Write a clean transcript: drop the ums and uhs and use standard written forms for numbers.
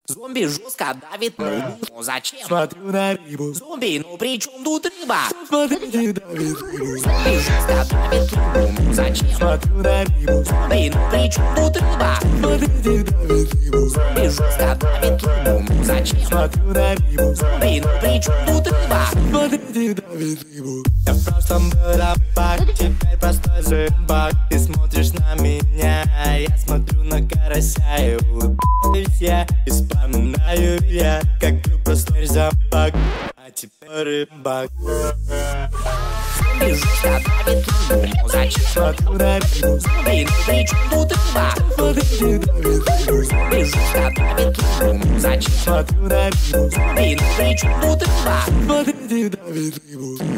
Зомби жестко давит, ну зачем? Смотрю на рыбу. Зомби, ну при чем тут рыба? Смотрите, давит рыбу. Зомби жестко давит рыбу, ну зачем? Смотрю на рыбу. Зомби, ну при чем тут рыба? Смотрите, давит рыбу. Зомби жестко давит рыбу, ну зачем? Смотрю на рыбу. Зомби, ну при чем тут рыба? Смотрите, давит рыбу. Я в прошлом был рыбак, теперь простой зомбак. Ты смотришь на меня, я смотрю на карася и улыбаюсь я. И вспоминаю я, как был простой зомбак, а теперь рыбак. Зомби жестко давит рыбу, ну зачем? Смотрю на рыбу. Зомби, ну при чем тут рыба? Смотрите, давит рыбу. Зомби жестко давит рыбу, ну зачем? Смотрю на рыбу. Зомби, ну при чем тут рыба? Смотрите, давит рыбу.